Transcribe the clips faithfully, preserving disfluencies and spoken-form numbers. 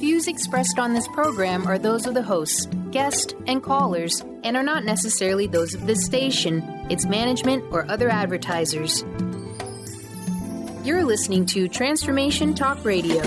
Views expressed on this program are those of the hosts, guests, and callers, and are not necessarily those of this station, its management, or other advertisers. You're listening to Transformation Talk Radio.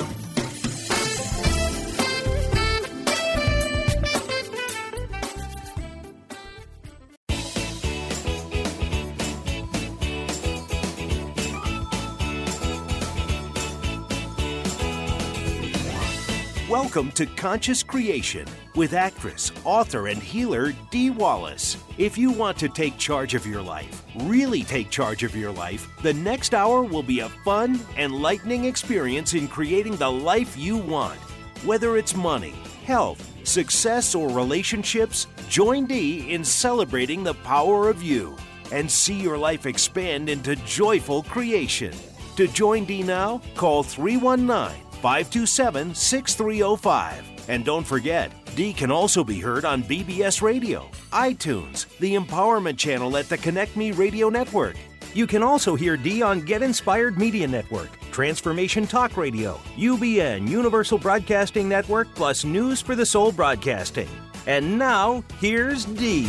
Welcome to Conscious Creation with actress, author, and healer Dee Wallace. If you want to take charge of your life, really take charge of your life, the next hour will be a fun, enlightening experience in creating the life you want. Whether it's money, health, success, or relationships, join Dee in celebrating the power of you and see your life expand into joyful creation. To join Dee now, call three one nine, five two seven, six three zero five. And don't forget, Dee can also be heard on B B S Radio, iTunes, the Empowerment Channel at the Connect Me Radio Network. You can also hear Dee on Get Inspired Media Network, Transformation Talk Radio, U B N, Universal Broadcasting Network, plus News for the Soul Broadcasting. And now, here's Dee.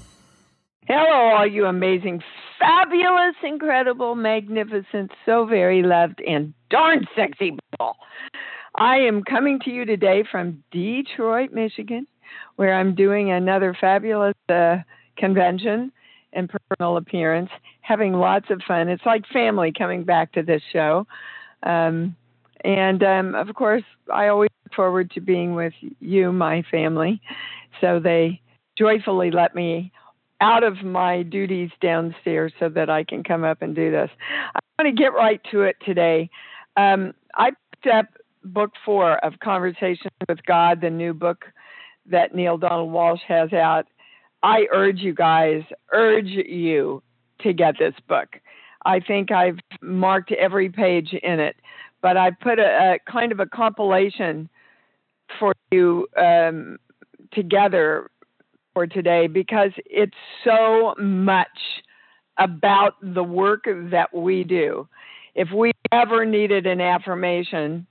Hello, all you amazing, fabulous, incredible, magnificent, so very loved, and darn sexy people. I am coming to you today from Detroit, Michigan, where I'm doing another fabulous uh, convention and personal appearance, having lots of fun. It's like family coming back to this show. Um, and, um, of course, I always look forward to being with you, my family. So they joyfully let me out of my duties downstairs so that I can come up and do this. I want to get right to it today. Um, I picked up book four of Conversations with God, the new book that Neale Donald Walsch has out. I urge you guys, urge you to get this book. I think I've marked every page in it, but I put a, a kind of a compilation for you um, together for today because it's so much about the work that we do. If we ever needed an affirmation,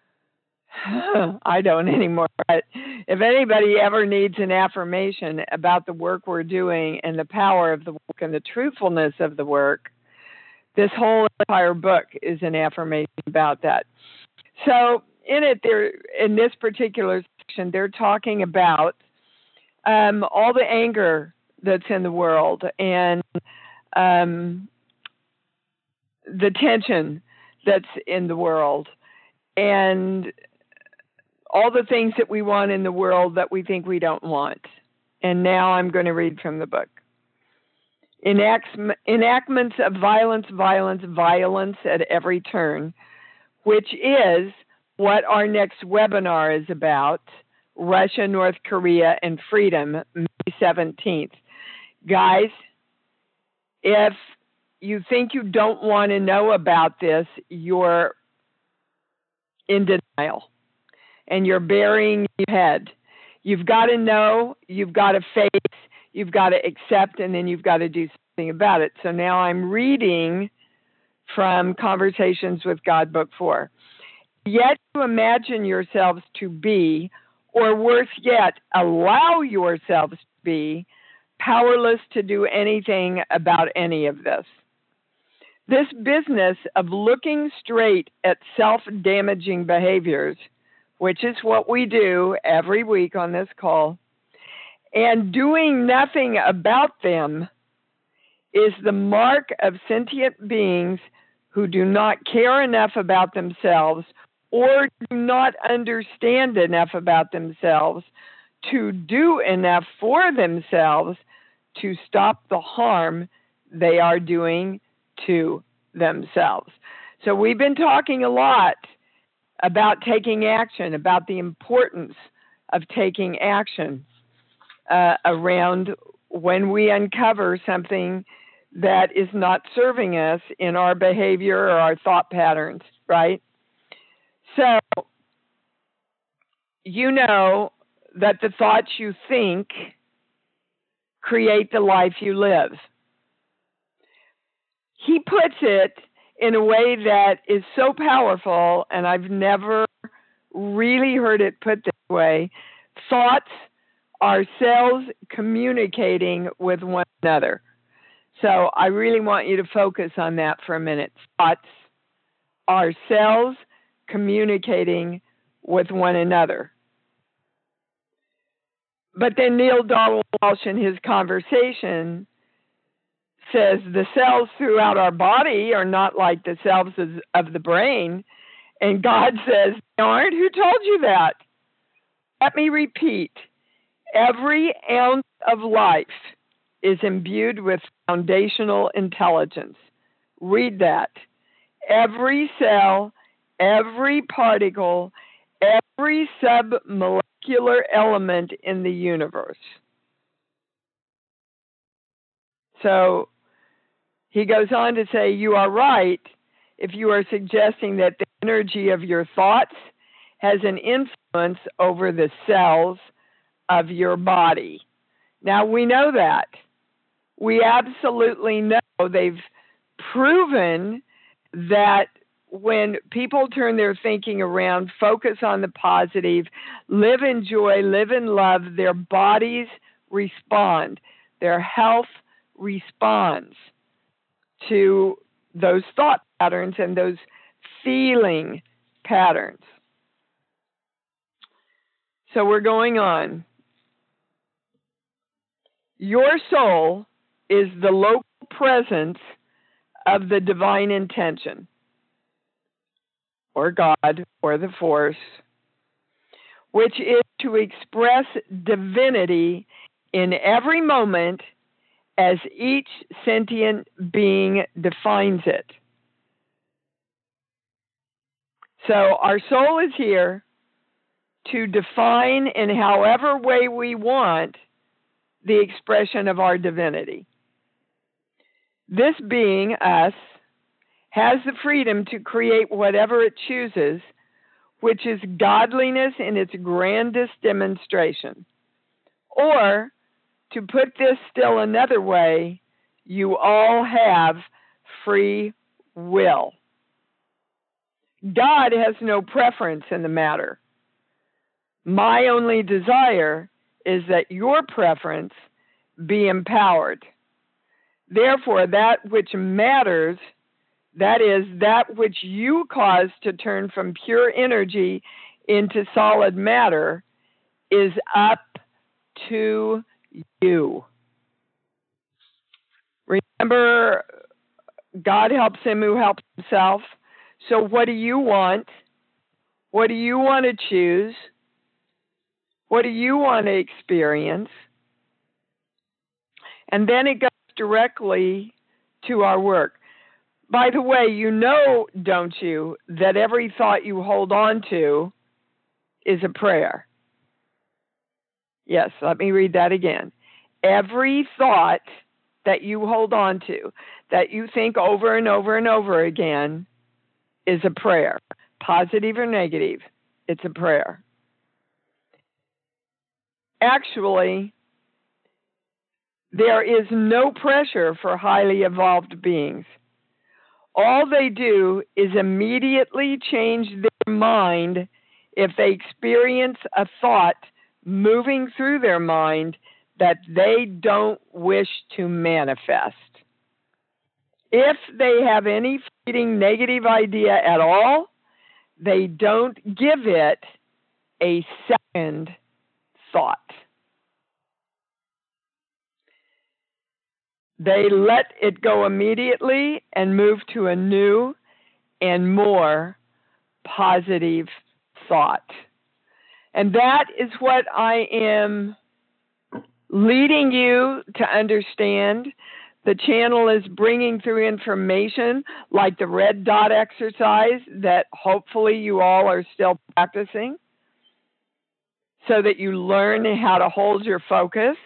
I don't anymore, but if anybody ever needs an affirmation about the work we're doing and the power of the work and the truthfulness of the work, this whole entire book is an affirmation about that. So in it, there, in this particular section, they're talking about um, all the anger that's in the world and um, the tension that's in the world and all the things that we want in the world that we think we don't want. And now I'm going to read from the book. Enacts, enactments of violence, violence, violence at every turn, which is what our next webinar is about, Russia, North Korea, and Freedom, May seventeenth. Guys, if you think you don't want to know about this, you're in denial. And you're burying your head. You've got to know, you've got to face, you've got to accept, and then you've got to do something about it. So now I'm reading from Conversations with God, Book four. Yet you imagine yourselves to be, or worse yet, allow yourselves to be, powerless to do anything about any of this. This business of looking straight at self-damaging behaviors, which is what we do every week on this call, and doing nothing about them is the mark of sentient beings who do not care enough about themselves or do not understand enough about themselves to do enough for themselves to stop the harm they are doing to themselves. So we've been talking a lot about taking action, about the importance of taking action uh, around when we uncover something that is not serving us in our behavior or our thought patterns, right? So, you know that the thoughts you think create the life you live. He puts it in a way that is so powerful, and I've never really heard it put this way. Thoughts are cells communicating with one another. So I really want you to focus on that for a minute. Thoughts are cells communicating with one another. But then Neil Donald Walsch in his conversation says the cells throughout our body are not like the cells of, of the brain. And God says, they aren't. Who told you that? Let me repeat. Every ounce of life is imbued with foundational intelligence. Read that. Every cell, every particle, every submolecular element in the universe. So he goes on to say, you are right if you are suggesting that the energy of your thoughts has an influence over the cells of your body. Now, we know that. We absolutely know. They've proven that when people turn their thinking around, focus on the positive, live in joy, live in love, their bodies respond. Their health responds to those thought patterns and those feeling patterns. So we're going on. Your soul is the local presence of the divine intention, or God, or the force, which is to express divinity in every moment as each sentient being defines it. So our soul is here to define in however way we want the expression of our divinity. This being, us, has the freedom to create whatever it chooses, which is godliness in its grandest demonstration. Or, to put this still another way, you all have free will. God has no preference in the matter. My only desire is that your preference be empowered. Therefore, that which matters, that is, that which you cause to turn from pure energy into solid matter, is up to you. Remember, God helps him who helps himself. So what do you want? What do you want to choose? What do you want to experience? And then it goes directly to our work. By the way, you know, don't you, that every thought you hold on to is a prayer. Yes, let me read that again. Every thought that you hold on to, that you think over and over and over again, is a prayer. Positive or negative, it's a prayer. Actually, there is no pressure for highly evolved beings. All they do is immediately change their mind if they experience a thought moving through their mind that they don't wish to manifest. If they have any fleeting negative idea at all, they don't give it a second thought. They let it go immediately and move to a new and more positive thought. And that is what I am leading you to understand. The channel is bringing through information like the red dot exercise that hopefully you all are still practicing so that you learn how to hold your focus.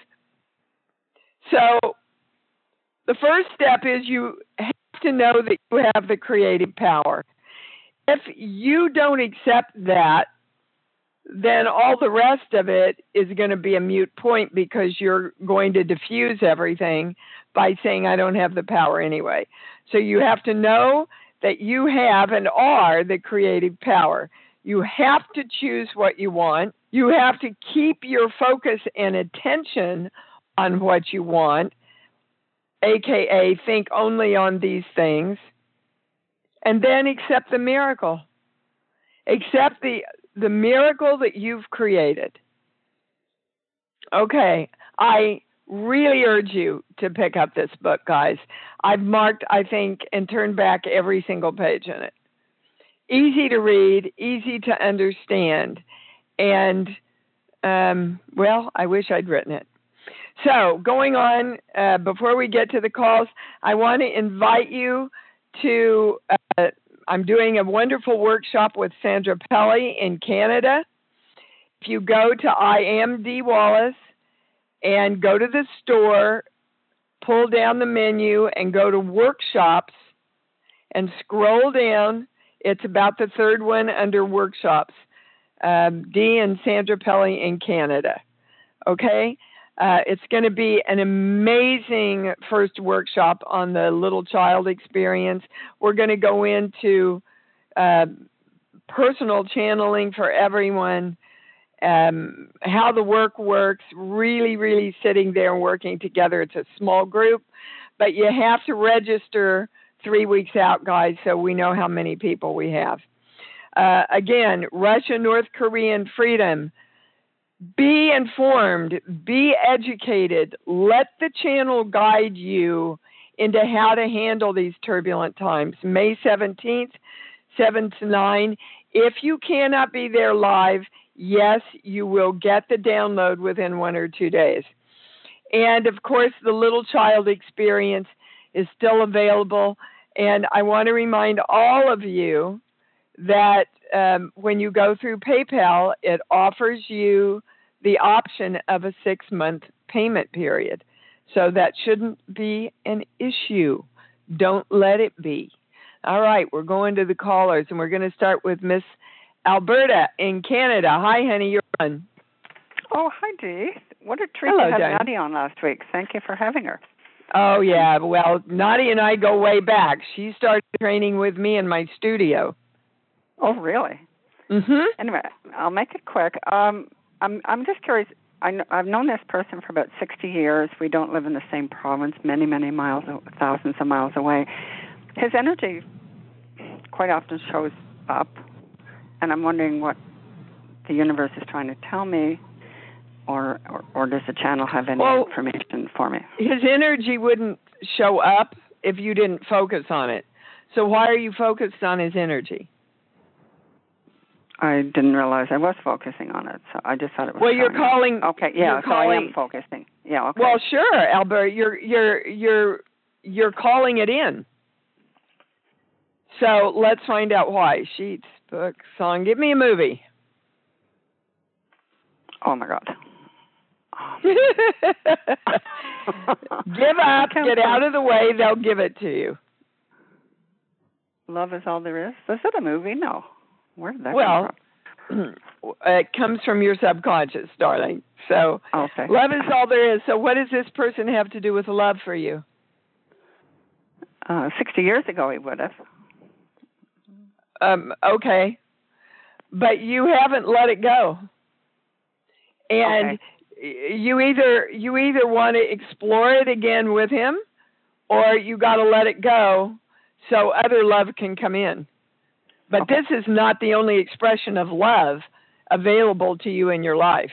So the first step is you have to know that you have the creative power. If you don't accept that, then all the rest of it is going to be a moot point because you're going to diffuse everything by saying, I don't have the power anyway. So you have to know that you have and are the creative power. You have to choose what you want. You have to keep your focus and attention on what you want, aka think only on these things, and then accept the miracle. Accept the, the miracle that you've created. Okay, I really urge you to pick up this book, guys. I've marked, I think, and turned back every single page in it. Easy to read, easy to understand, and, um, well, I wish I'd written it. So, going on, uh, before we get to the calls, I want to invite you to, uh, I'm doing a wonderful workshop with Sandra Pelly in Canada. If you go to I Am Dee Wallace and go to the store, pull down the menu and go to workshops and scroll down, it's about the third one under workshops, um, Dee and Sandra Pelly in Canada. Okay? Uh, it's going to be an amazing first workshop on the little child experience. We're going to go into uh, personal channeling for everyone, um, how the work works, really, really sitting there and working together. It's a small group, but you have to register three weeks out, guys, so we know how many people we have. Uh, again, Russia, North Korean freedom. Be informed, be educated, let the channel guide you into how to handle these turbulent times. May seventeenth, seven to nine. If you cannot be there live, yes, you will get the download within one or two days. And of course, the little child experience is still available. And I want to remind all of you that um, when you go through PayPal, it offers you the option of a six-month payment period. So that shouldn't be an issue. Don't let it be. All right, we're going to the callers, and we're going to start with Miss Alberta in Canada. Hi, honey, you're on. Oh, hi, Dee. What a treat Hello, to have Diane. Nadia on last week. Thank you for having her. Oh, yeah. Well, Nadia and I go way back. She started training with me in my studio. Oh, really? Mm-hmm. Anyway, I'll make it quick. Um, I'm I'm just curious. I kn- I've known this person for about sixty years. We don't live in the same province, many, many miles, thousands of miles away. His energy quite often shows up, and I'm wondering what the universe is trying to tell me, or or, or does the channel have any well, information for me? His energy wouldn't show up if you didn't focus on it. So why are you focused on his energy? I didn't realize I was focusing on it, so I just thought it was. Well, you're calling. Okay, yeah, you're so calling, I am focusing. Yeah, okay. Well, sure, Albert, you're you're you're you're calling it in. So let's find out why. Sheets, book, song. Give me a movie. Oh my God. Give up. Get out of the way. They'll give it to you. Love is all there is. Is it a movie? No. Where did that well, come from? It comes from your subconscious, darling. So, okay. Love is all there is. So, what does this person have to do with love for you? Uh, Sixty years ago, he would have. Um, okay, but you haven't let it go, and okay. you either you either want to explore it again with him, or you got to let it go so other love can come in. But okay. This is not the only expression of love available to you in your life.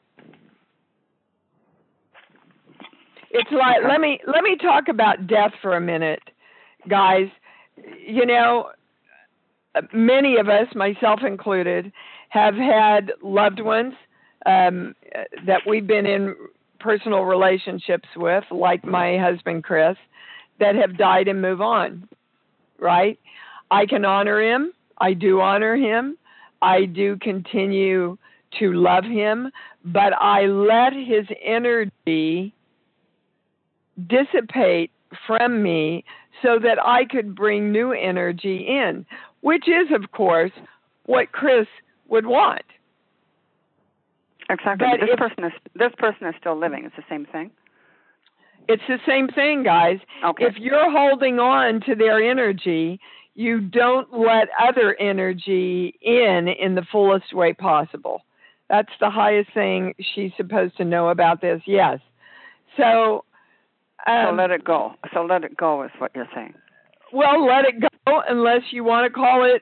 It's like, okay. let me let me talk about death for a minute, guys. You know, many of us, myself included, have had loved ones um, that we've been in personal relationships with, like my husband, Chris, that have died and move on, right? I can honor him. I do honor him. I do continue to love him, but I let his energy dissipate from me so that I could bring new energy in, which is, of course, what Chris would want. Exactly. But this if, person is this person is still living. It's the same thing. It's the same thing, guys. Okay. If you're holding on to their energy, you don't let other energy in in the fullest way possible. That's the highest thing she's supposed to know about this, yes. So, um, so let it go. So let it go is what you're saying. Well, let it go unless you want to call it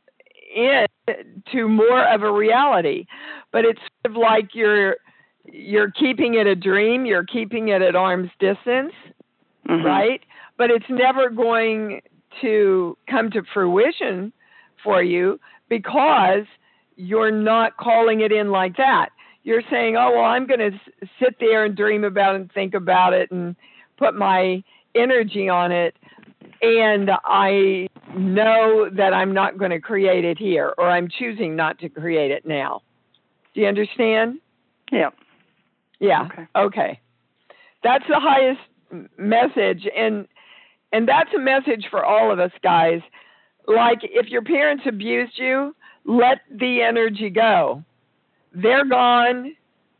in to more of a reality. But it's sort of like you're you're keeping it a dream, you're keeping it at arm's distance, mm-hmm. right? But it's never going to come to fruition for you because you're not calling it in like that. You're saying, oh, well, I'm going to s- sit there and dream about it and think about it and put my energy on it. And I know that I'm not going to create it here, or I'm choosing not to create it now. Do you understand? Yeah. Yeah. Okay. Okay. That's the highest message. And and that's a message for all of us, guys. Like, if your parents abused you, let the energy go. They're gone.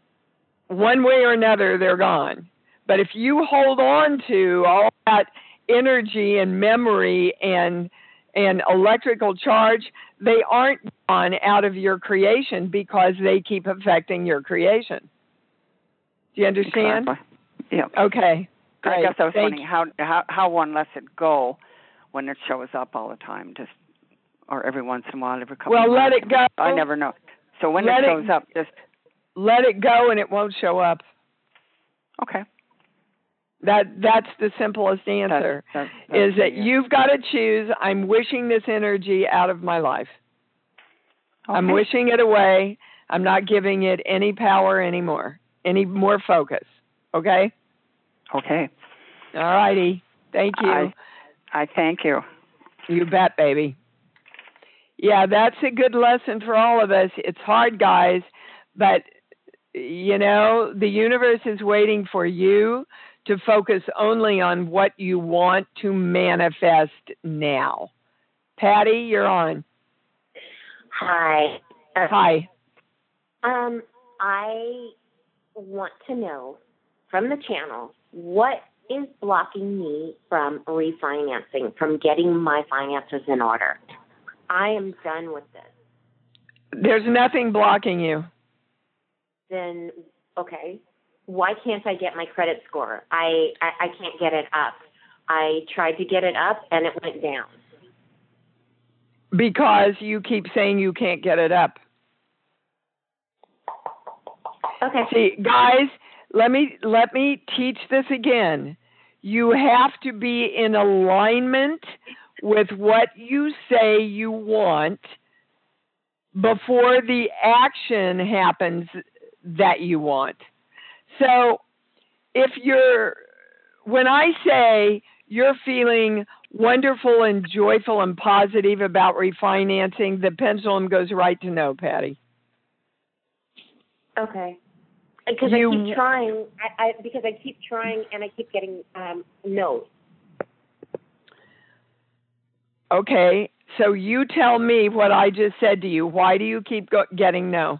One way or another, they're gone. But if you hold on to all that energy and memory and and electrical charge, they aren't gone out of your creation because they keep affecting your creation. Do you understand? Exactly. Yeah. Okay. Great. I guess I was Thank wondering how, how how one lets it go when it shows up all the time, just or every once in a while, every couple. Well, of let months. it go. I never know. So when let it shows it, up, just let it go, and it won't show up. Okay. That that's the simplest answer. That's, that's, that's is that yeah. you've got to choose. I'm wishing this energy out of my life. Okay. I'm wishing it away. I'm not giving it any power anymore, any more focus. Okay? Okay. All righty. Thank you. I, I thank you. You bet, baby. Yeah, that's a good lesson for all of us. It's hard, guys, but, you know, the universe is waiting for you to focus only on what you want to manifest now. Patty, you're on. Hi. Uh, Hi. Um, I want to know from the channel what is blocking me from refinancing, from getting my finances in order. I am done with this. There's nothing blocking you. Then, okay, why can't I get my credit score? I, I, I can't get it up. I tried to get it up and it went down. Because you keep saying you can't get it up. Okay. See, guys, let me let me teach this again. You have to be in alignment with what you say you want before the action happens that you want. So if you're, when I say you're feeling wonderful and joyful and positive about refinancing, the pendulum goes right to no, Patty. Okay. Because I keep trying, I, I, because I keep trying and I keep getting um, no's. Okay, so you tell me what I just said to you. Why do you keep go- getting no?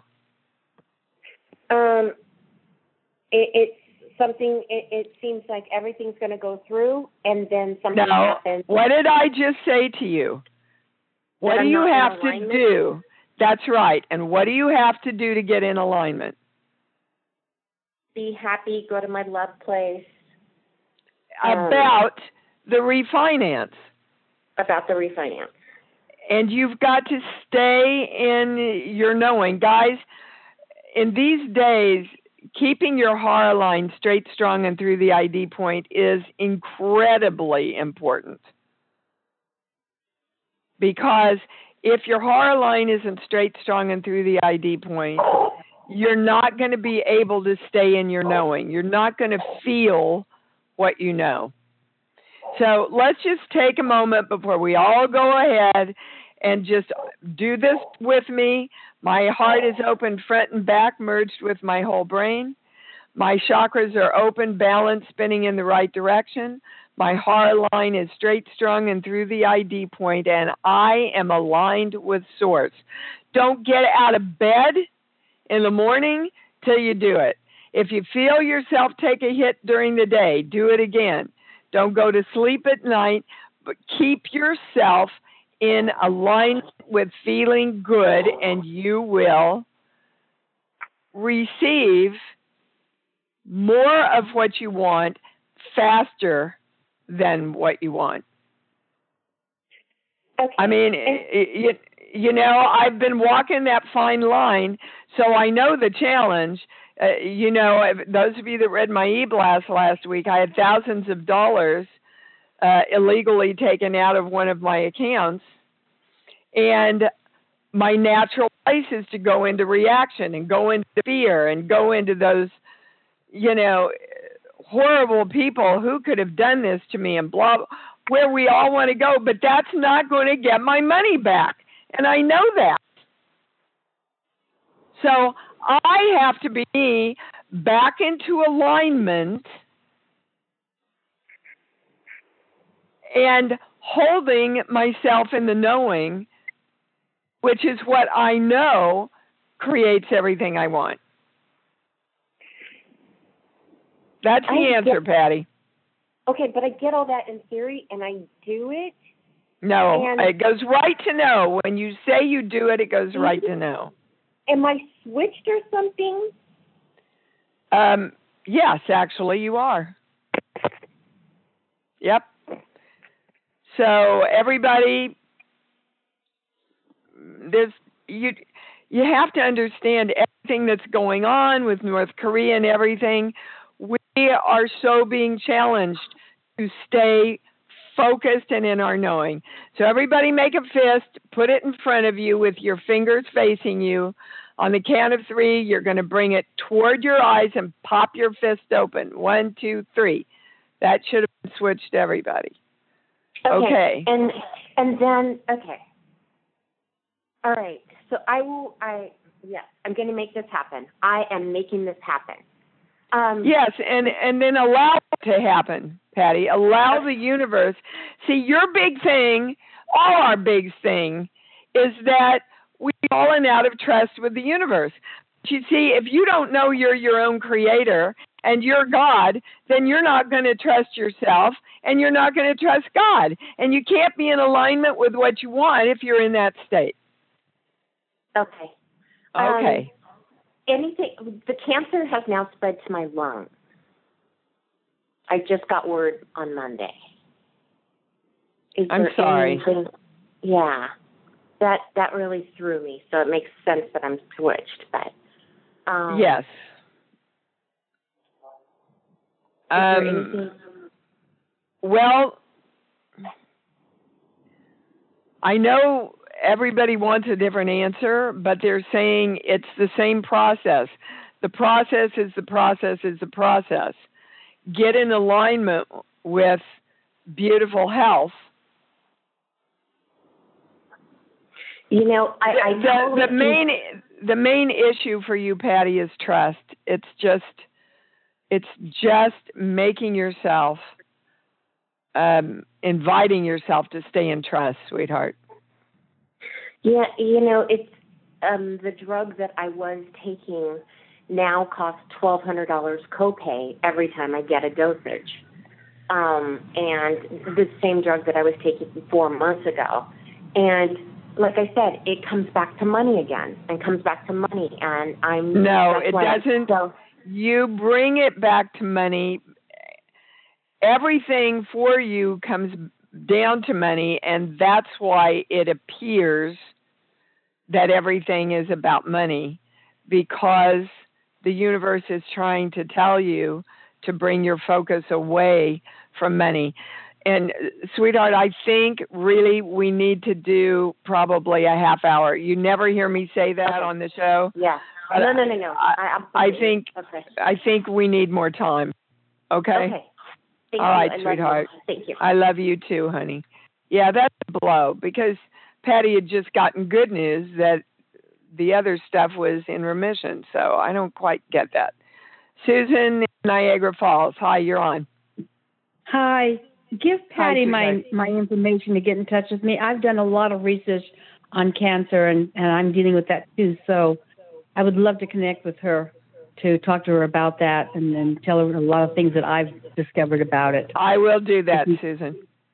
Um, it, it's something, it, it seems like everything's going to go through and then something no. happens. What did I just say to you? What do you have to do? That's right. And what do you have to do to get in alignment? Be happy, go to my love place. About um, the refinance. About the refinance. And you've got to stay in your knowing. Guys, in these days, keeping your hara line straight, strong, and through the I D point is incredibly important. Because if your hara line isn't straight, strong, and through the I D point, you're not going to be able to stay in your knowing. You're not going to feel what you know. So let's just take a moment before we all go ahead and just do this with me. My heart is open front and back, merged with my whole brain. My chakras are open, balanced, spinning in the right direction. My hara line is straight, strong, and through the I D point, and I am aligned with Source. Don't get out of bed in the morning till you do it. If you feel yourself take a hit during the day, do it again. Don't go to sleep at night, but keep yourself in alignment with feeling good, and you will receive more of what you want faster than what you want. Okay. I mean, you, you know, I've been walking that fine line, so I know the challenge. Uh, you know, those of you that read my e-blast last week, I had thousands of dollars uh, illegally taken out of one of my accounts. And my natural place is to go into reaction and go into fear and go into those, you know, horrible people who could have done this to me and blah, blah, where we all want to go. But that's not going to get my money back. And I know that. So I have to be back into alignment and holding myself in the knowing, which is what I know creates everything I want. That's the I answer, get, Patty. Okay, but I get all that in theory, and I do it. No, and it goes right to know. When you say you do it, it goes right to know. Am I switched or something? Um, yes, actually, you are. Yep. So everybody, there's you. You have to understand everything that's going on with North Korea and everything. We are so being challenged to stay focused and in our knowing. So everybody make a fist, put it in front of you with your fingers facing you. On the count of three, you're going to bring it toward your eyes and pop your fist open. One, two, three. That should have been switched to everybody. Okay. Okay. And and then okay. All right. So I will. I yes. I'm going to make this happen. I am making this happen. Um, yes, and and then allow it to happen, Patty. Allow the universe. See, your big thing, all our big thing, is that we've fallen out of trust with the universe. But you see, if you don't know you're your own creator and you're God, then you're not going to trust yourself and you're not going to trust God. And you can't be in alignment with what you want if you're in that state. Okay. Okay. Um, anything, the cancer has now spread to my lungs. I just got word on Monday. Is I'm sorry. Anything, yeah. That that really threw me. So it makes sense that I'm switched. But um, yes. Um, well, I know everybody wants a different answer, but they're saying it's the same process. The process is the process is the process. Get in alignment with beautiful health. You know, I, I the, totally the main the main issue for you, Patty, is trust. It's just it's just making yourself, um, inviting yourself to stay in trust, sweetheart. Yeah, you know, it's um, the drug that I was taking now costs twelve hundred dollars copay every time I get a dosage, um, and the same drug that I was taking four months ago, and like I said, it comes back to money again and comes back to money. And I'm no, it doesn't. So, you bring it back to money. Everything for you comes down to money, and that's why it appears that everything is about money, because the universe is trying to tell you to bring your focus away from money. And, sweetheart, I think really we need to do probably a half hour. You never hear me say that okay. on the show. Yeah. No, no, no, no. I, I, I think okay. I think we need more time. Okay? Okay. Thank All you. right, I sweetheart. Love you. Thank you. I love you too, honey. Yeah, that's a blow, because Patty had just gotten good news that the other stuff was in remission. So I don't quite get that. Susan, Niagara Falls. Hi, you're on. Hi. Give Patty Hi, my, my information to get in touch with me. I've done a lot of research on cancer, and, and I'm dealing with that too. So I would love to connect with her to talk to her about that and then tell her a lot of things that I've discovered about it. I will do that, Susan.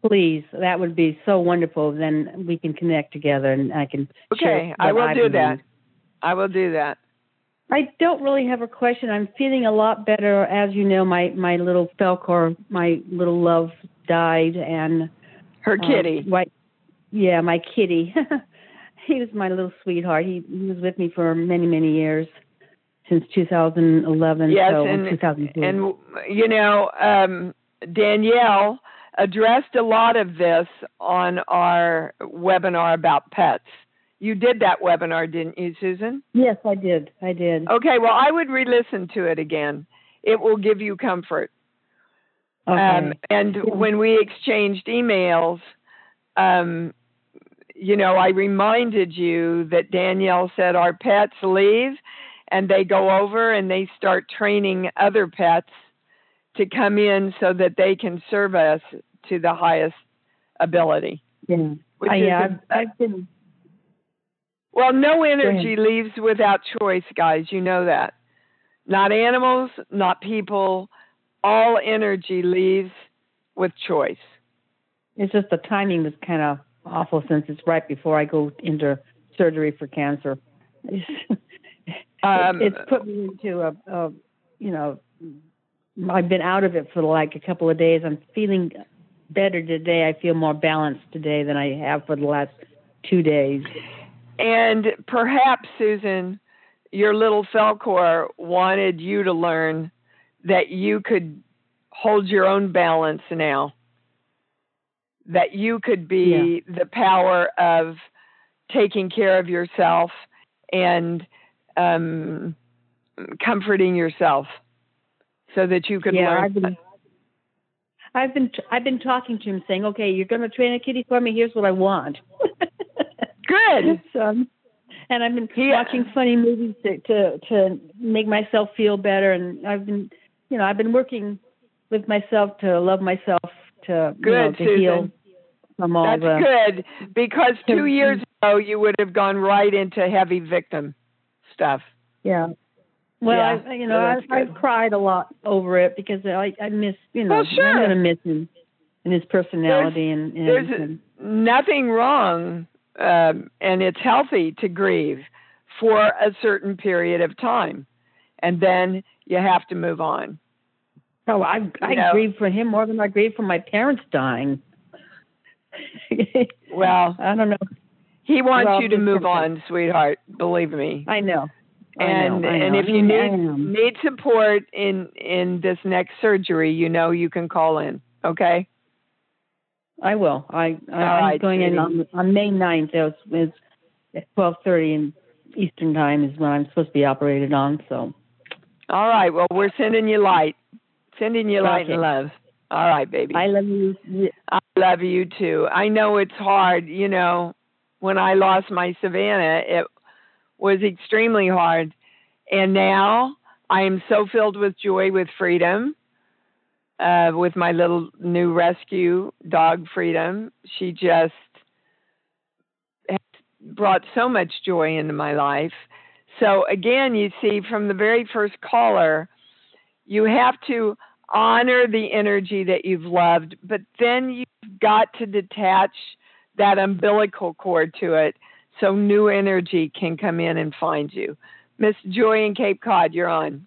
Please, that would be so wonderful. Then we can connect together, and I can. Okay, I will do that. I will do that. I don't really have a question. I'm feeling a lot better. As you know, my, my little Falcor, my little love, died, and her kitty. Um, white, yeah, my kitty. He was my little sweetheart. He, he was with me for many, many years, since two thousand eleven. Yes, so and, two thousand two. and you know, um, Danielle addressed a lot of this on our webinar about pets. You did that webinar, didn't you, Susan? Yes, I did. I did. Okay, well, I would re-listen to it again. It will give you comfort. Okay. Um, and when we exchanged emails, um, you know, I reminded you that Danielle said our pets leave and they go over and they start training other pets to come in so that they can serve us to the highest ability. Yeah, uh, yeah I've, I've been... Well, no energy leaves without choice, guys. You know that. Not animals, not people. All energy leaves with choice. It's just the timing was kind of awful since it's right before I go into surgery for cancer. It's, um, it's put me into a, a, you know, I've been out of it for like a couple of days. I'm feeling better today. I feel more balanced today than I have for the last two days. And perhaps, Susan, your little Falcor wanted you to learn that you could hold your own balance now, that you could be yeah. the power of taking care of yourself and um, comforting yourself so that you could yeah, learn. I've been, I've been, I've been talking to him saying, okay, you're going to train a kitty for me. Here's what I want. Good. So, and I've been yeah. watching funny movies to, to to make myself feel better. And I've been, you know, I've been working with myself to love myself, to, good, you know, to Susan. heal from all That's the... good, because two years ago you would have gone right into heavy victim stuff. Yeah. Well, yeah. I, you know, I, I've cried a lot over it because I, I miss, you know, well, sure. I'm going to miss him and his personality. There's, and, and, there's and nothing wrong. Um, and it's healthy to grieve for a certain period of time, and then you have to move on. Oh, I I grieve for him more than I grieve for my parents dying. Well, I don't know. He wants well, you to move on, sweetheart. Believe me. I know. I and know, I know. and if you need need support in in this next surgery, you know you can call in. Okay. I will. I, I, I'm right, going sweetie. in on, on May ninth. It's, it's at twelve thirty in Eastern Time is when I'm supposed to be operated on. So. All right. Well, we're sending you light. Sending you light okay. and love. All right, baby. I love you. I love you, too. I know it's hard. You know, when I lost my Savannah, it was extremely hard. And now I am so filled with joy, with freedom. Uh, with my little new rescue dog, Freedom. She just has brought so much joy into my life. So again, you see, from the very first caller, you have to honor the energy that you've loved, but then you've got to detach that umbilical cord to it so new energy can come in and find you. Miss Joy in Cape Cod, you're on.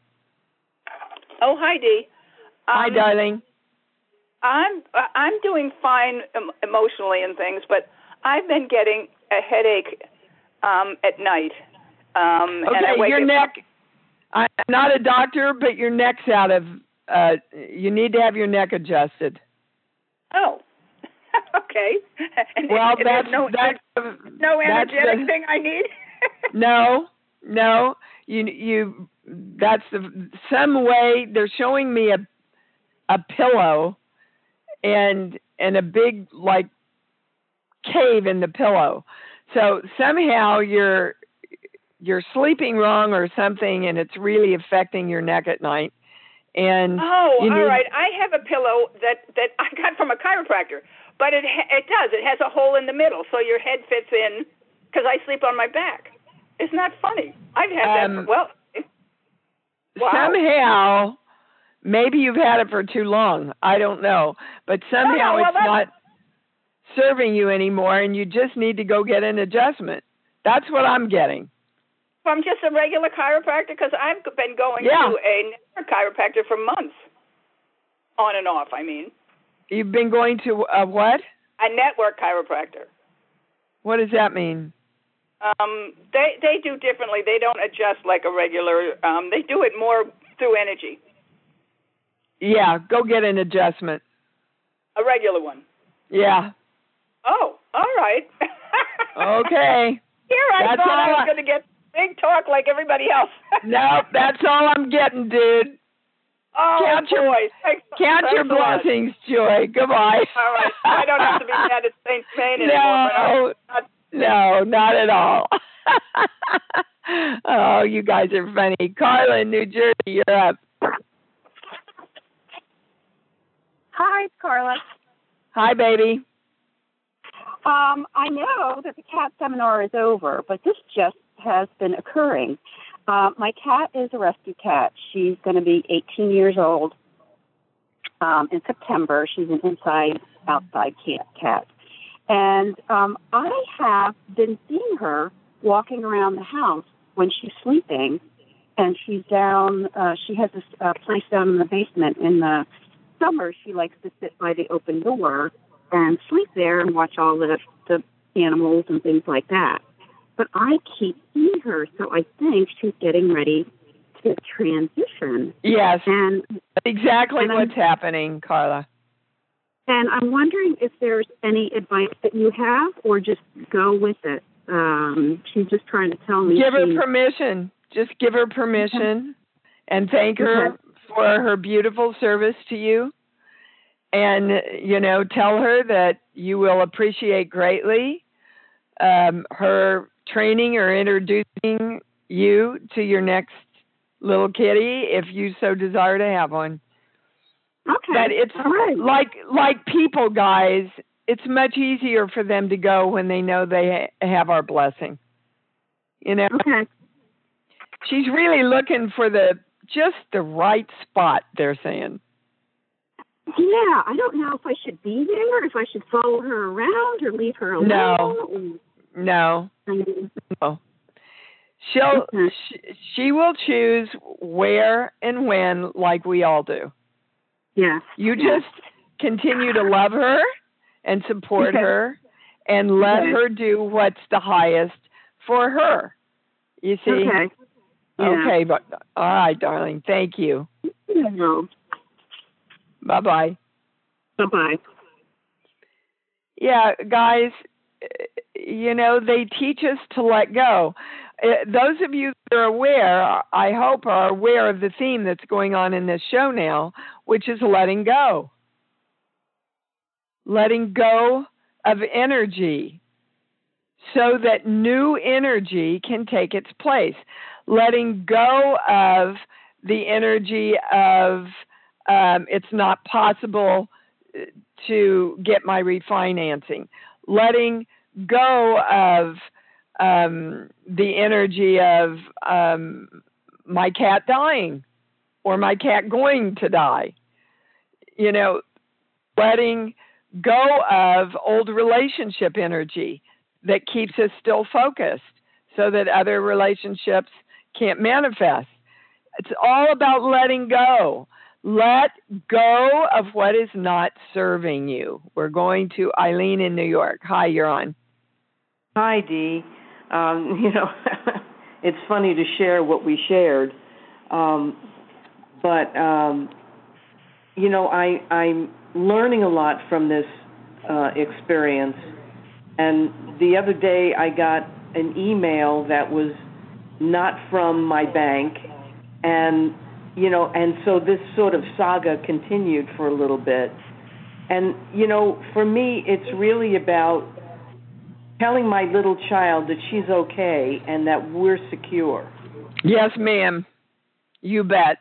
Oh, hi, Dee. Hi, um, darling. I'm I'm doing fine emotionally and things, but I've been getting a headache um, at night. Um, okay, and I wake your up, neck. I'm not a doctor, but your neck's out of. Uh, you need to have your neck adjusted. Oh, okay. And well, and that's no, that's no that's energetic the, thing I need. no, no. You you. That's the some way they're showing me a a pillow and and a big like cave in the pillow. So somehow you're you're sleeping wrong or something, and it's really affecting your neck at night. And oh, you all need, right. I have a pillow that, that I got from a chiropractor, but it it does. It has a hole in the middle, so your head fits in. Because I sleep on my back. Isn't that funny? I've had um, that. For, well, wow. Somehow, maybe you've had it for too long. I don't know, but somehow no, no, well, it's not. serving you anymore, and you just need to go get an adjustment. That's what I'm getting. From just a regular chiropractor, because I've been going yeah. to a network chiropractor for months, on and off. I mean, you've been going to a what? A network chiropractor. What does that mean? Um, they they do differently. They don't adjust like a regular. Um, they do it more through energy. Yeah, go get an adjustment. A regular one. Yeah. Oh, all right. Okay. Here I that's thought I was I... going to get big talk like everybody else. Nope, that's all I'm getting, dude. Oh, count boy. Your, Thanks, count thanks your blessings, Joy. Goodbye. All right. I don't have to be mad at Saint Maine anymore. No, but not... no, not at all. Oh, you guys are funny. Carla in New Jersey, you're up. Hi, it's Carla. Hi, baby. Um, I know that the cat seminar is over, but this just has been occurring. Uh, my cat is a rescue cat. She's going to be eighteen years old um, in September. She's an inside-outside cat. cat. And um, I have been seeing her walking around the house when she's sleeping, and she's down, uh, she has this uh, place down in the basement. In the summer, she likes to sit by the open door and sleep there and watch all the, the animals and things like that. But I keep seeing her, so I think she's getting ready to transition. Yes, and exactly and what's happening, Carla. And I'm wondering if there's any advice that you have, or just go with it. Um, she's just trying to tell me. Give her she, permission. Just give her permission, and thank her okay. for her beautiful service to you. And, you know, tell her that you will appreciate greatly um, her training or introducing you to your next little kitty if you so desire to have one. Okay. But it's all right. like like people, guys, it's much easier for them to go when they know they ha- have our blessing. You know? Okay. She's really looking for the just the right spot, they're saying. Yeah, I don't know if I should be there, if I should follow her around or leave her alone. No, no, no. She'll okay. she, she will choose where and when, like we all do. Yeah. You yeah. just continue to love her and support okay. her, and let okay. her do what's the highest for her. You see? Okay. Yeah. Okay, but all right, darling. Thank you. No. Bye-bye. Bye-bye. Yeah, guys, you know, they teach us to let go. Those of you that are aware, I hope, are aware of the theme that's going on in this show now, which is letting go. Letting go of energy so that new energy can take its place. Letting go of the energy of Um, it's not possible to get my refinancing. Letting go of um, the energy of um, my cat dying or my cat going to die. You know, letting go of old relationship energy that keeps us still focused so that other relationships can't manifest. It's all about letting go. Let go of what is not serving you. We're going to Eileen in New York. Hi, you're on. Hi, Dee. Um, you know, it's funny to share what we shared, um, but um, you know, I, I'm learning a lot from this uh, experience. And the other day, I got an email that was not from my bank, and you know, and so this sort of saga continued for a little bit. And, you know, for me, it's really about telling my little child that she's okay and that we're secure. Yes, ma'am. You bet.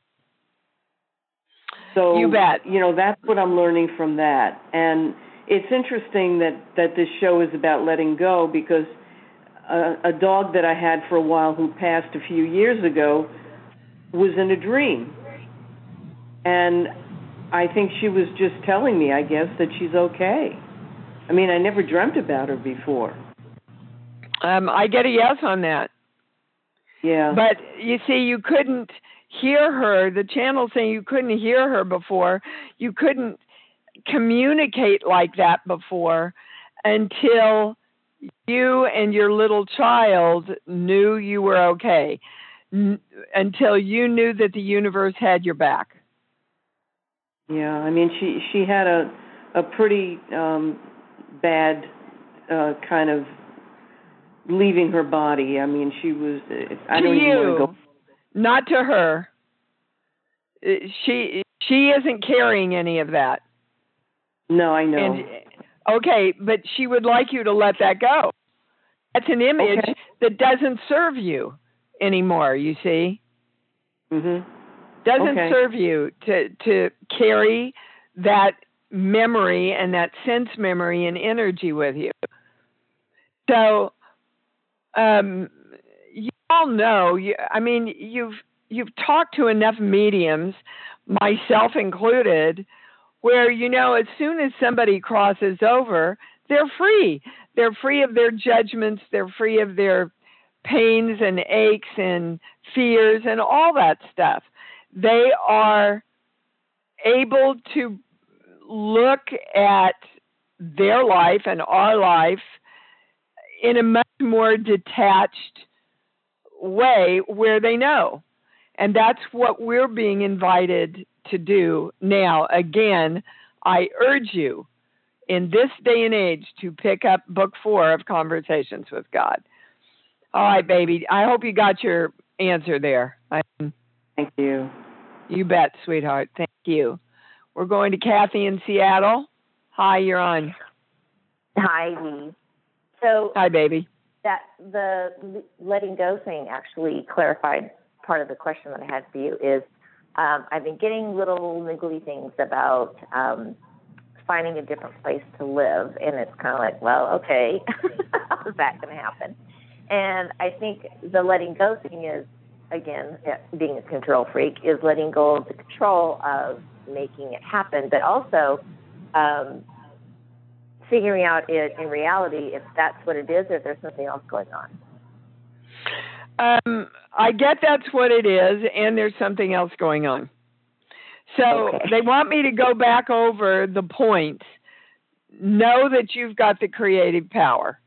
So, you bet. You know, that's what I'm learning from that. And it's interesting that, that this show is about letting go, because a, a dog that I had for a while who passed a few years ago was in a dream. And I think she was just telling me, I guess, that she's okay. I mean, I never dreamt about her before. Um, I get a yes on that. Yeah. But you see, you couldn't hear her. The channel saying you couldn't hear her before. You couldn't communicate like that before until you and your little child knew you were okay, N- until you knew that the universe had your back. Yeah, I mean, she she had a a pretty um, bad uh, kind of leaving her body. I mean, she was. I to don't you, even want to go. Not to her. She she isn't carrying any of that. No, I know. And, okay, but she would like you to let that go. That's an image okay. that doesn't serve you anymore, you see? Mm-hmm. Doesn't okay. serve you to, to carry that memory and that sense memory and energy with you. So, um, you all know, you, I mean, you've, you've talked to enough mediums, myself included, where, you know, as soon as somebody crosses over, they're free. They're free of their judgments. They're free of their pains and aches and fears and all that stuff. They are able to look at their life and our life in a much more detached way where they know. And that's what we're being invited to do now. Again, I urge you in this day and age to pick up book four of Conversations with God. All right, baby. I hope you got your answer there. I, Thank you. You bet, sweetheart. Thank you. We're going to Kathy in Seattle. Hi, you're on. Hi, Lee. So Hi, baby. That the letting go thing actually clarified part of the question that I had for you. Is um, I've been getting little niggly things about um, finding a different place to live, and it's kind of like, well, okay, how is that going to happen? And I think the letting go thing is, again, being a control freak, is letting go of the control of making it happen, but also um, figuring out it in reality if that's what it is or if there's something else going on. Um, I get that's what it is, and there's something else going on. So okay. They want me to go back over the points. Know that you've got the creative power.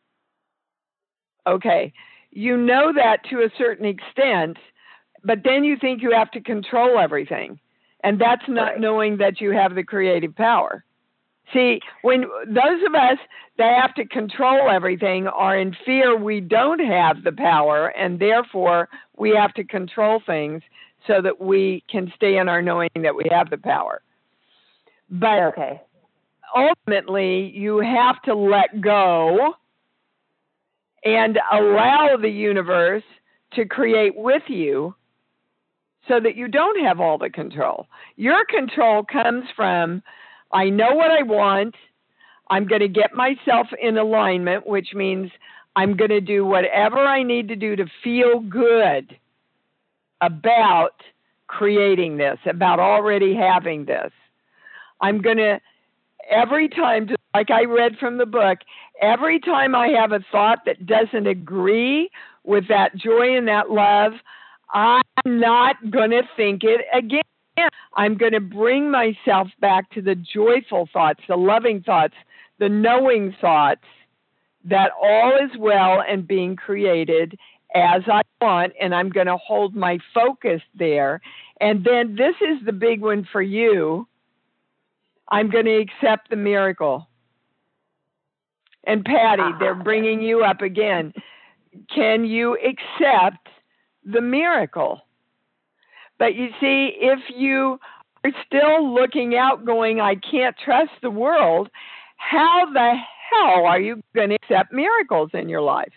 Okay. You know that to a certain extent, but then you think you have to control everything. And that's not right. knowing that you have the creative power. See, when those of us that have to control everything are in fear we don't have the power, and therefore we have to control things so that we can stay in our knowing that we have the power. But okay. ultimately, you have to let go and allow the universe to create with you so that you don't have all the control. Your control comes from, I know what I want, I'm going to get myself in alignment, which means I'm going to do whatever I need to do to feel good about creating this, about already having this. I'm going to, every time, just like I read from the book, every time I have a thought that doesn't agree with that joy and that love, I'm not going to think it again. I'm going to bring myself back to the joyful thoughts, the loving thoughts, the knowing thoughts that all is well and being created as I want, and I'm going to hold my focus there. And then this is the big one for you. I'm going to accept the miracle. And Patty, uh-huh. They're bringing you up again. Can you accept the miracle? But you see, if you are still looking out going, I can't trust the world, how the hell are you going to accept miracles in your life?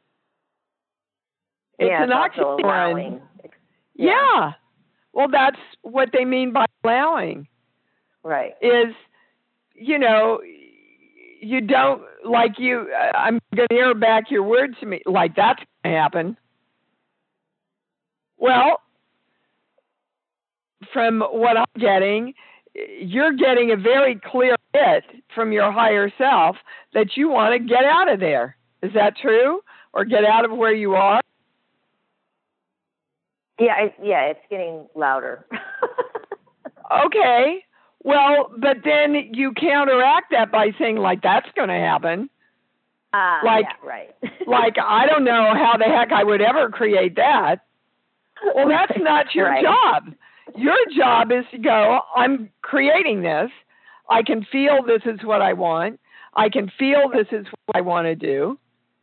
It's yeah, an oxymoron. Yeah. yeah. Well, that's what they mean by allowing. Right. Is, you know, you don't, like you, I'm going to hear back your words to me, like that's going to happen. Well, from what I'm getting, you're getting a very clear hit from your higher self that you want to get out of there. Is that true? Or get out of where you are? Yeah, I, yeah, it's getting louder. Okay. Well, but then you counteract that by saying, like, that's going to happen. Uh, like, yeah, right. like, I don't know how the heck I would ever create that. Well, that's not your right. job. Your job is to go, I'm creating this. I can feel this is what I want. I can feel this is what I want to do.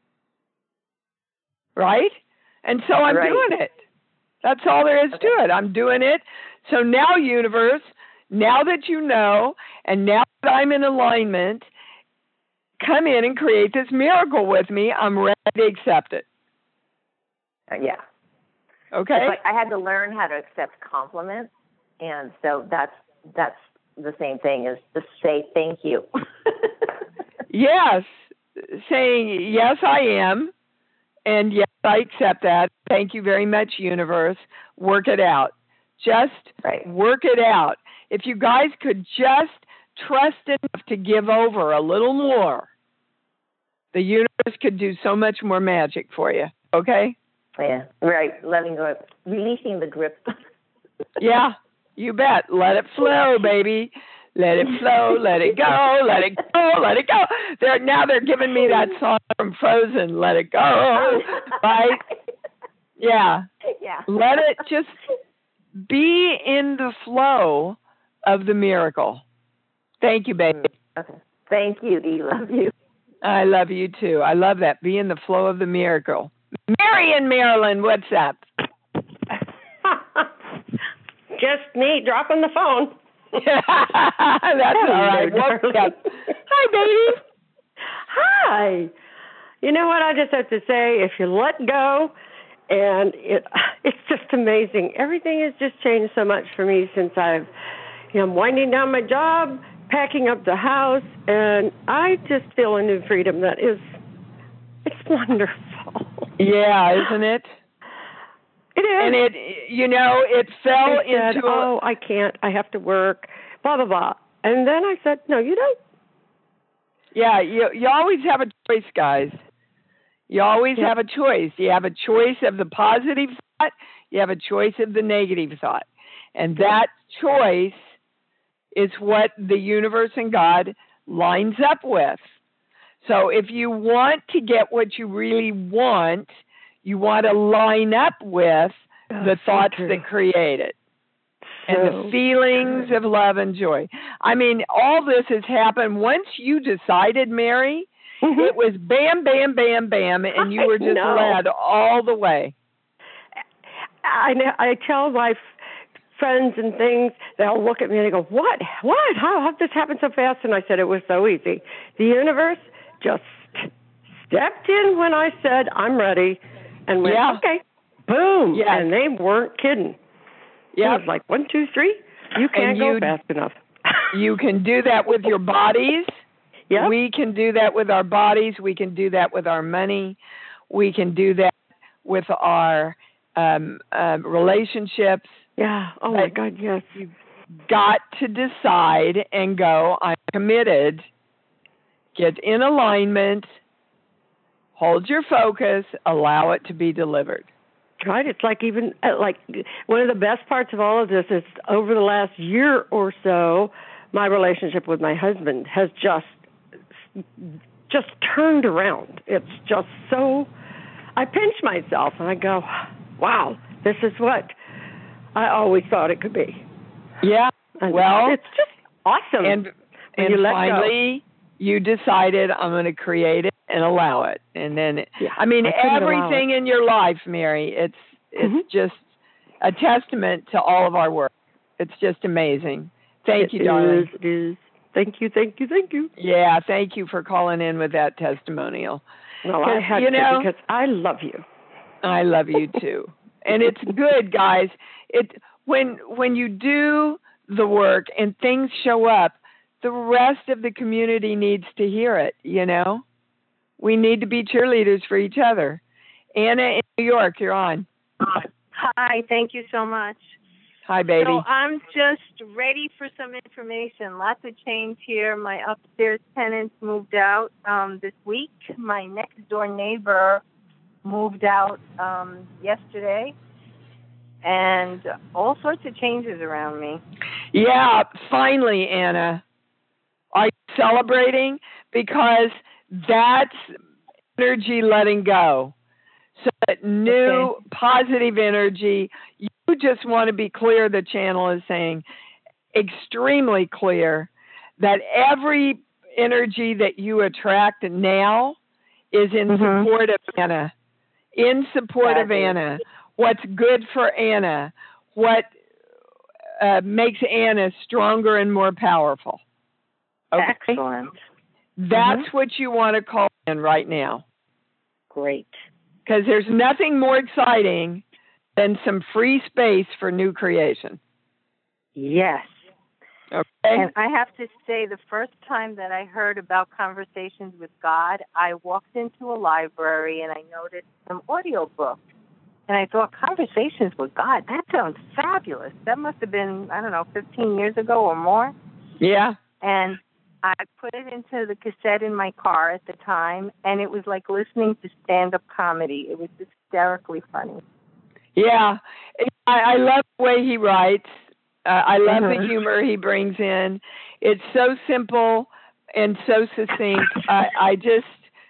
Right? And so I'm right. doing it. That's all there is okay. to it. I'm doing it. So now, universe, now that you know, and now that I'm in alignment, come in and create this miracle with me. I'm ready to accept it. Uh, yeah. Okay. Like I had to learn how to accept compliments, and so that's that's the same thing as to say thank you. Yes, saying yes, I am, and yes, I accept that. Thank you very much, universe. Work it out. Just right. work it out. If you guys could just trust enough to give over a little more, the universe could do so much more magic for you. Okay? Yeah, right. Letting go, releasing the grip. Yeah, you bet. Let it flow, baby. Let it flow. Let it go. Let it go. Let it go. They're now they're giving me that song from Frozen. Let it go. Right? Yeah. Yeah. Let it just be in the flow of the miracle. Thank you, baby. Okay. Thank you, Dee. Love you. I love you too. I love that. Be in the flow of the miracle. Mary in Maryland, what's up? Just me dropping the phone. That's all right. Welcome. Hi, baby. Hi. You know what I just have to say? If you let go, and it it's just amazing. Everything has just changed so much for me since I've, you know, I'm winding down my job, packing up the house, and I just feel a new freedom that is, it's wonderful. Yeah, isn't it? It is. And it, you know, it fell I said, into a... oh, I can't, I have to work, blah, blah, blah. And then I said, no, you don't. Yeah, you you always have a choice, guys. You always Yep. have a choice. You have a choice of the positive thought. You have a choice of the negative thought. And that choice is what the universe and God lines up with. So if you want to get what you really want, you want to line up with oh, the thoughts so that create it. So And the feelings true. of love and joy. I mean, all this has happened once you decided, Mary, mm-hmm. it was bam, bam, bam, bam, and you were just led all the way. I, I tell my f- friends and things, they'll look at me and they go, what? What? How, how did this happen so fast? And I said, it was so easy. The universe just stepped in when I said, I'm ready, and went, yeah. okay, boom. Yes. And they weren't kidding. Yeah. It was like, one, two, three. You can't you, go fast enough. You can do that with your bodies. Yep. We can do that with our bodies. We can do that with our money. We can do that with our um, um, relationships. Yeah. Oh, my God, yes. You've got to decide and go, I'm committed. Get in alignment. Hold your focus. Allow it to be delivered. Right. It's like even uh, like one of the best parts of all of this is over the last year or so, my relationship with my husband has just just turned around. It's just so, I pinch myself and I go, wow, this is what I always thought it could be. Yeah. And well, it's just awesome. And, and you let finally, go. You decided I'm going to create it and allow it. And then, yeah, I mean, I everything in your life, Mary, it's it's mm-hmm. just a testament to all of our work. It's just amazing. Thank it you, darling. Is, it is. Thank you, thank you, thank you. Yeah, thank you for calling in with that testimonial. Well, I had you to know, because I love you. I love you too. And it's good, guys. It when when you do the work and things show up, the rest of the community needs to hear it, you know? We need to be cheerleaders for each other. Anna in New York, you're on. Hi, thank you so much. Hi, baby. So I'm just ready for some information. Lots of change here. My upstairs tenants moved out um, this week. My next door neighbor moved out um, yesterday. And all sorts of changes around me. Yeah, finally, Anna. Are you celebrating? Because that's energy letting go. So that new okay. positive energy, you just want to be clear, the channel is saying, extremely clear, that every energy that you attract now is in mm-hmm. support of Anna. In support that of is. Anna. What's good for Anna. What uh, makes Anna stronger and more powerful. Okay? Excellent. That's mm-hmm. what you want to call in right now. Great. Because there's nothing more exciting than some free space for new creation. Yes. Okay. And I have to say, the first time that I heard about conversations with God, I walked into a library and I noticed some audio books. And I thought, conversations with God, that sounds fabulous. That must have been, I don't know, fifteen years ago or more. Yeah. And I put it into the cassette in my car at the time, and it was like listening to stand-up comedy. It was hysterically funny. Yeah. I, I love the way he writes. Uh, I love mm-hmm. the humor he brings in. It's so simple and so succinct. I, I just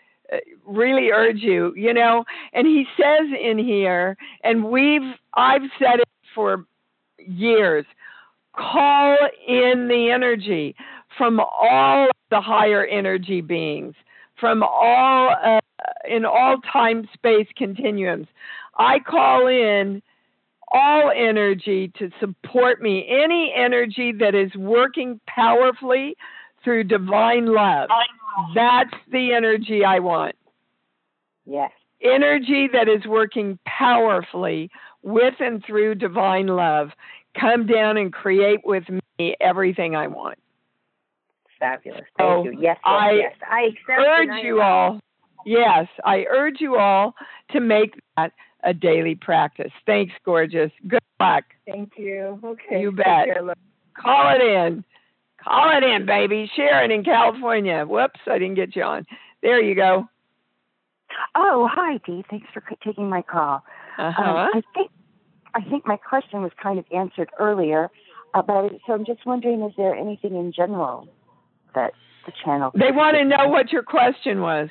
really urge you, you know, and he says in here, and we've, I've said it for years, call in the energy from all the higher energy beings, from all, uh, in all time space continuums. I call in all energy to support me, any energy that is working powerfully through divine love. That's the energy I want. Yes. Energy that is working powerfully with and through divine love. Come down and create with me everything I want. Fabulous. Thank so you. Yes, yes, I yes. I urge you all, yes, I urge you all to make that a daily practice. Thanks, gorgeous. Good luck. Thank you. Okay. You bet. Call it in. Call it in, baby. Sharon in California. Whoops, I didn't get you on. There you go. Oh, hi, Dee. Thanks for taking my call. Uh-huh. Um, I think I think my question was kind of answered earlier about it, so I'm just wondering, is there anything in general that the channel... They want to know what your question was.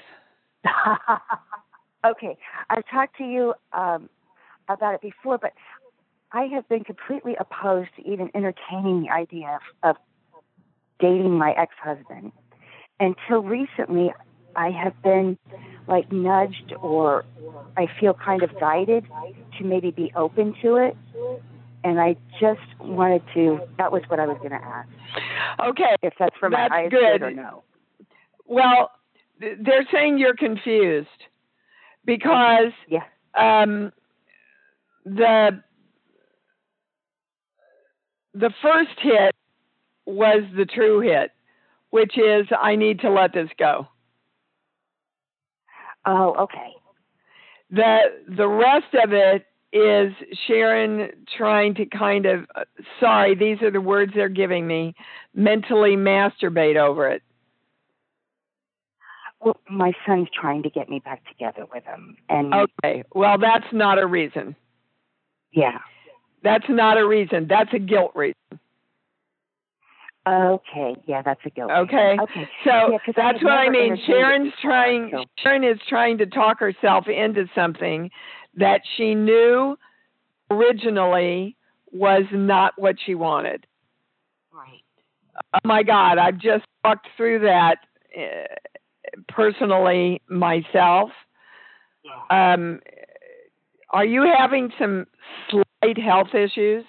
Okay. I've talked to you um, about it before, but I have been completely opposed to even entertaining the idea of, of dating my ex-husband. Until recently, I have been like nudged, or I feel kind of guided to maybe be open to it. And I just wanted to, that was what I was going to ask. Okay. If that's for my that's highest good. good or no. Well, they're saying you're confused because yeah. um, the the first hit was the true hit, which is, I need to let this go. Oh, okay. The the rest of it is Sharon trying to kind of, uh, sorry, these are the words they're giving me, mentally masturbate over it. Well, my son's trying to get me back together with him. And okay, well, that's not a reason. Yeah. That's not a reason. That's a guilt reason. Okay, yeah, that's a guilt. Okay, okay. So yeah, that's what I mean. Sharon's trying. So. Sharon is trying to talk herself into something that she knew originally was not what she wanted. Right. Oh my God, I've just walked through that uh, personally myself. Yeah. Um, are you having some slight health issues?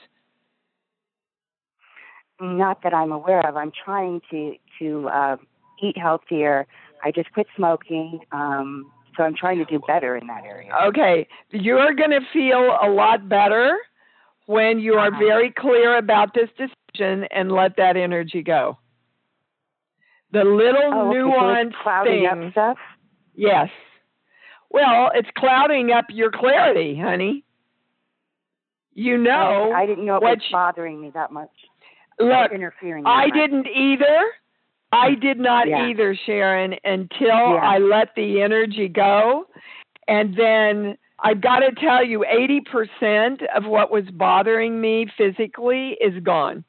Not that I'm aware of. I'm trying to to uh, eat healthier. I just quit smoking, um, so I'm trying to do better in that area. Okay, you're going to feel a lot better when you are uh-huh. very clear about this decision and let that energy go. The little oh, okay. nuanced so it's clouding things. Up stuff? Yes. Well, it's clouding up your clarity, honey. you know. I, I didn't know it what was bothering me that much. Look, interfering. I much. didn't either. I did not yeah. either, Sharon, until yeah. I let the energy go. And then I've got to tell you, eighty percent of what was bothering me physically is gone.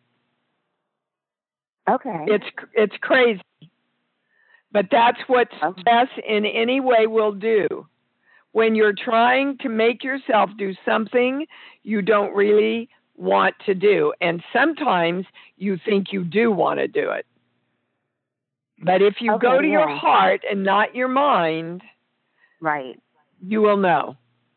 Okay. It's it's crazy. But that's what stress in any way will do. When you're trying to make yourself do something you don't really want to do. And sometimes you think you do want to do it. But if you okay, go to yeah. your heart and not your mind, right, you will know.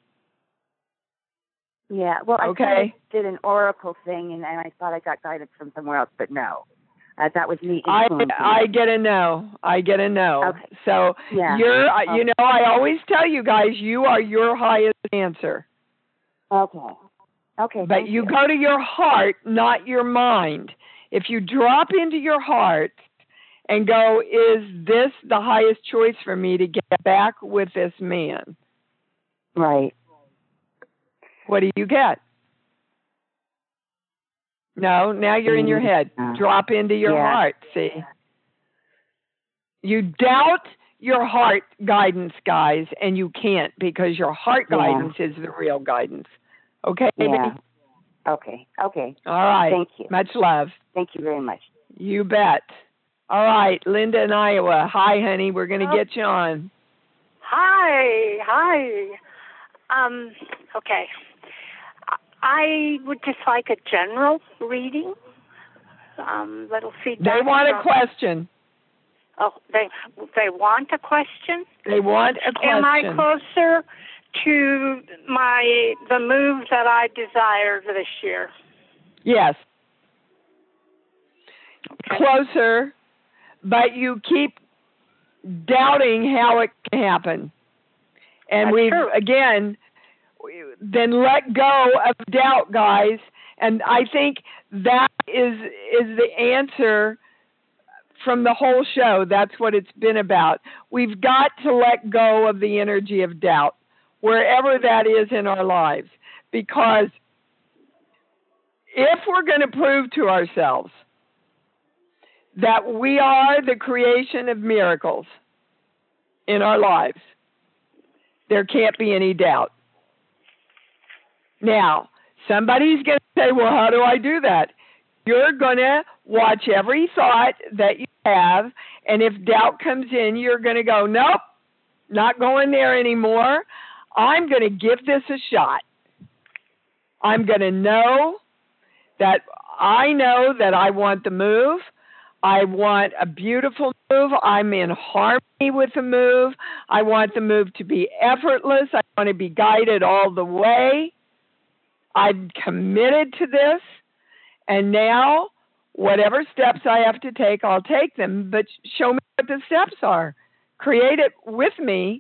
Yeah, well, I okay. kind of did an oracle thing, and, and I thought I got guidance from somewhere else, but no. Uh, that was me. I I get a no. I get a no. Okay. So yeah. you're, okay. you know, I always tell you guys, you are your highest answer. Okay. Okay. But you, you go to your heart, not your mind. If you drop into your heart and go, is this the highest choice for me to get back with this man? Right. What do you get? No, now you're in your head. Drop into your yeah. heart, see? You doubt your heart guidance, guys, and you can't because your heart yeah. guidance is the real guidance. Okay, baby? Yeah. Okay. Okay. All right. Thank you. Much love. Thank you very much. You bet. All right, Linda in Iowa. Hi, honey. We're going to oh. get you on. Hi. Hi. Um, okay. I would just like a general reading. Um, little feedback. They want a from, question. Oh, they they want a question? They want a question. Am I closer to my the move that I desire this year? Yes. Okay. Closer, but you keep doubting how it can happen. And That's we've, true. again, then let go of doubt, guys. And I think that is is the answer from the whole show. That's what it's been about. We've got to let go of the energy of doubt, wherever that is in our lives. Because if we're going to prove to ourselves that we are the creation of miracles in our lives, there can't be any doubt. Now, somebody's going to say, well, how do I do that? You're going to watch every thought that you have, and if doubt comes in, you're going to go, nope, not going there anymore. I'm going to give this a shot. I'm going to know that I know that I want the move. I want a beautiful move. I'm in harmony with the move. I want the move to be effortless. I want to be guided all the way. I'm committed to this. And now, whatever steps I have to take, I'll take them. But show me what the steps are. Create it with me.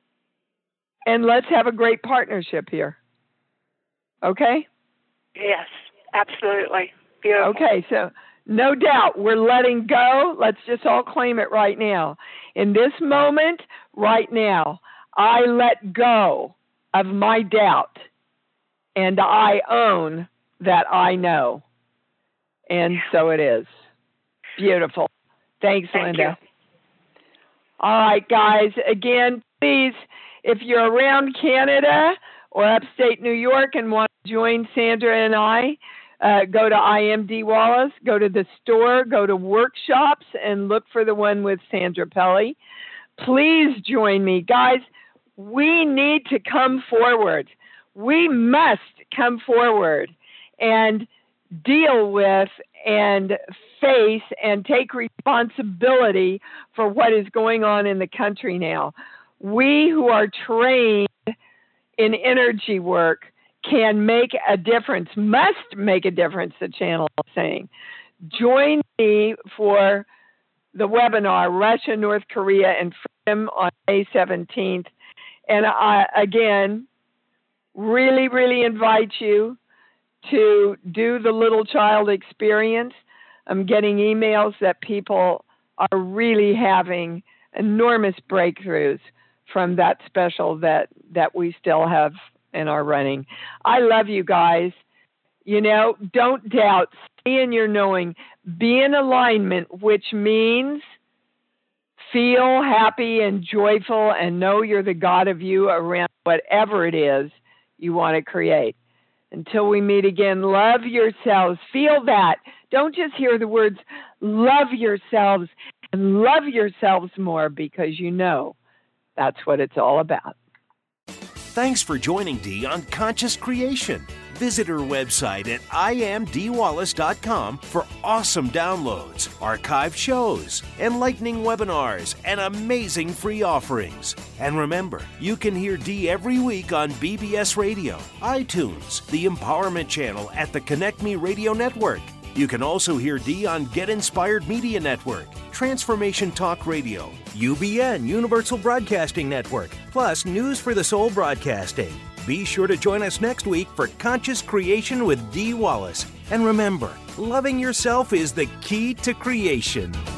And let's have a great partnership here. Okay? Yes, absolutely. Beautiful. Okay, so no doubt we're letting go. Let's just all claim it right now. In this moment, right now, I let go of my doubt. And I own that I know. And so it is. Beautiful. Thanks, Thank Linda. You. All right, guys. Again, please, if you're around Canada or upstate New York and want to join Sandra and I, uh, go to I M D Wallace, go to the store, go to workshops, and look for the one with Sandra Pelly. Please join me. Guys, we need to come forward. We must come forward and deal with and face and take responsibility for what is going on in the country now. We who are trained in energy work can make a difference, must make a difference, the channel is saying. Join me for the webinar, Russia, North Korea, and Freedom on May seventeenth. And I, again, really, really invite you to do the little child experience. I'm getting emails that people are really having enormous breakthroughs from that special that, that we still have in our running. I love you guys. You know, don't doubt. Stay in your knowing. Be in alignment, which means feel happy and joyful and know you're the God of you around whatever it is you want to create. Until we meet again, love yourselves. Feel that. Don't just hear the words, love yourselves, and love yourselves more, because you know that's what it's all about. Thanks for joining Dee on Conscious Creation. Visit her website at I am dee wallace dot com for awesome downloads, archived shows, enlightening webinars, and amazing free offerings. And remember, you can hear Dee every week on B B S Radio, iTunes, the Empowerment Channel at the Connect Me Radio Network. You can also hear Dee on Get Inspired Media Network, Transformation Talk Radio, U B N Universal Broadcasting Network, plus News for the Soul Broadcasting. Be sure to join us next week for Conscious Creation with Dee Wallace. And remember, loving yourself is the key to creation.